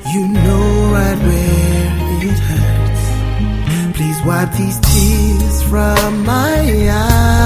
You know right where it hurts. Please wipe these tears from my eyes.